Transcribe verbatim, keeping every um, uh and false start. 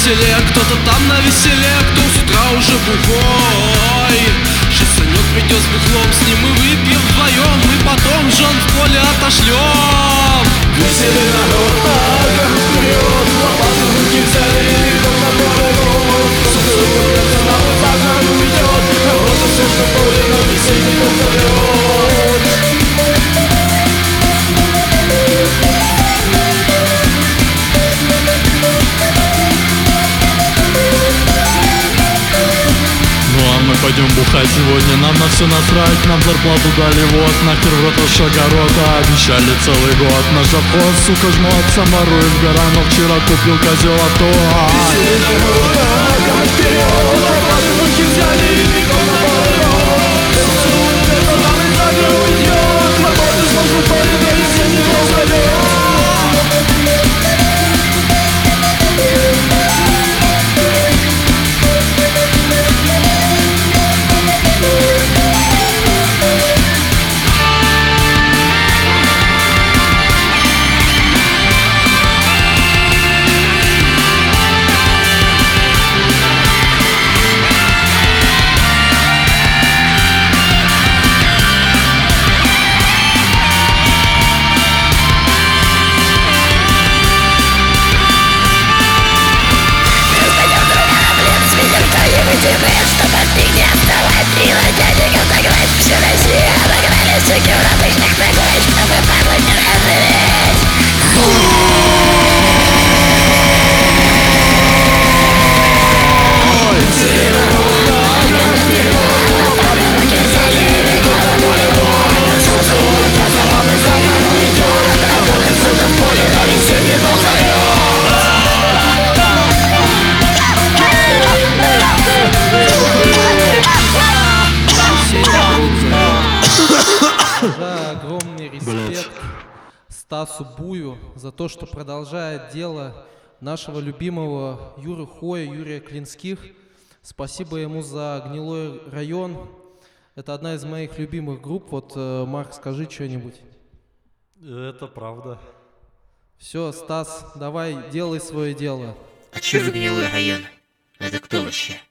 селе, кто-то там на веселе, кто с утра уже бухой. Шестанет придет с бухлом, с ним мы выпьем вдвоем, мы потом жен в поле отошлем. Веселый народ, ногах вперед, лопаты в руки взяли, как на поле рот. Солнце упадется, нам и так нам уйдет, народу все, что поле, но веселье не зовет. Мы пойдем бухать сегодня, нам на все насрать. Нам зарплату дали, вот, нахер в рот ваш огород. А обещали целый год. Наш завхоз, сука, жмот, саморует в гора. Но вчера купил козел авто. Веселый народ, ногах вперед, лопаты в руки взяли, бегом на поле рот. Солнце упадется, нам и так не уйдет, работы с ножом в поле, но веселье не зовет. Чтобы ты не оставать и на дядиков догнать. Всю Россию обогнали, суки, в обычных ногой, чтобы падлы не разживеть. Веселый народ, ногах вперед, лопаты в руки взяли, бегом на поле рот. Солнце упадется, нам и так не уйдет, работы с ножом в поле, но веселье не зовет. Огромный респект Стасу Бую за то, что продолжает дело нашего любимого Юры Хоя, Юрия Клинских. Спасибо ему за «Гнилой район». Это одна из моих любимых групп. Вот, Марк, скажи что-нибудь. Это правда. Все, Стас, давай, делай свое дело. А чё за «Гнилой район»? Это кто вообще?